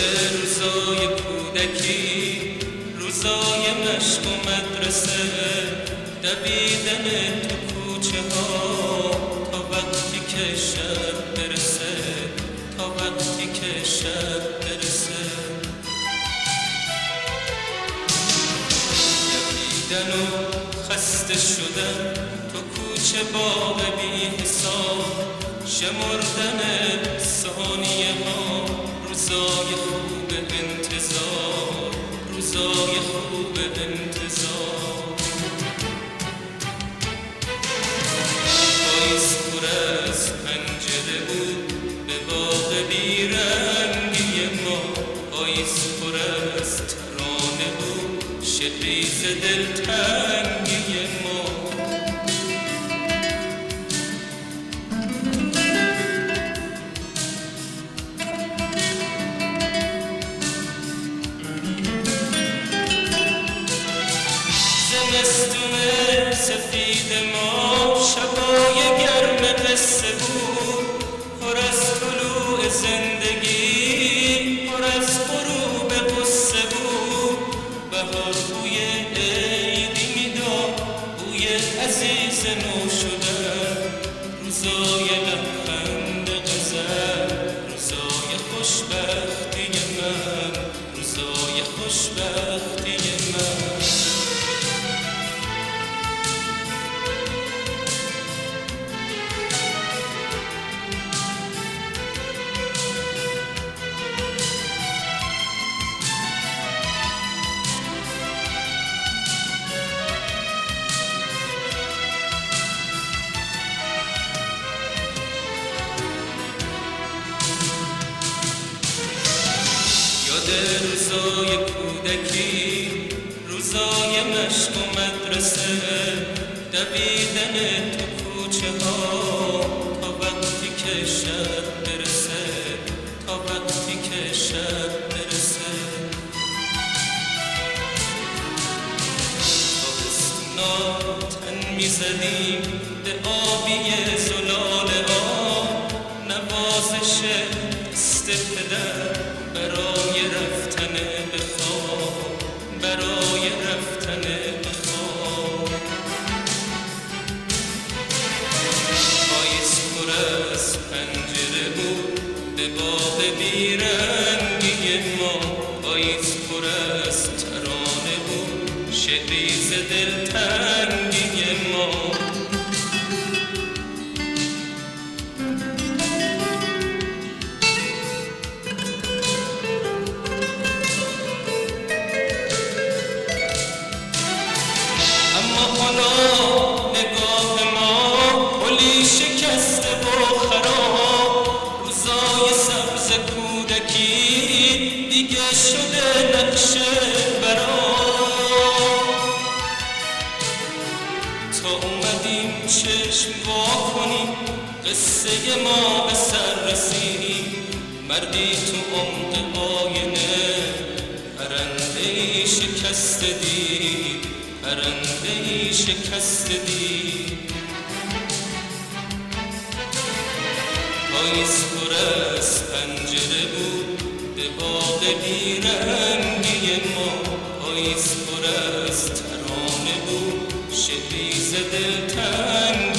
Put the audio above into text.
روزای کودکی، روزای مشق و مدرسه، دویدن تو کوچه ها تا وقتی که شب برسه، تا وقتی که شب برسه. دویدن و خسته شدن تو کوچه باغ بی حساب، شمردن ثانیه ها، روزای خوب انتظار، روزای خوب انتظار. پاییز پر از پنجره بود به باغ بیرنگی ما، پاییز پر از ترانه بود شعری ز دلتنگی ما. زمستون سفید ما شبای گرم قصه بود، پر از طلوع زندگی، پر از غروب قصه بود. بهار بوی عیدی میداد، بوی عزیز نو شدن، روزای لبخند غزل، روزای خوشبختی من، روزای خوشبختی من. روزای کودکی، روزای مشق و مدرسه، دویدن تو کوچه ها تا وقتی که شب برسه، تا وقتی که شب برسه. تابستونا تن میزدیم به آبی زلال آب، نوازش دست پدر برای رفتن به خواب، برای رفتن به خواب. پاییز پر از پنجره بود به باغ بیرنگی ما، پاییز پر از ترانه بود شعری ز دلتنگی ما. نگاه ما پلی شکسته و خراب، روزای سبز کودکی دیگه شده نقشه برام. تا اومدیم چشم وا کنیم قصه ما به سر رسید، مردی تو عمق آینه پرنده‌ای شکسته دید، پرنده‌ای شکسته دید. پاییز پر از پنجره بود به باغ بیرنگی ما، پاییز پر از ترانه بود شعری ز دلتنگی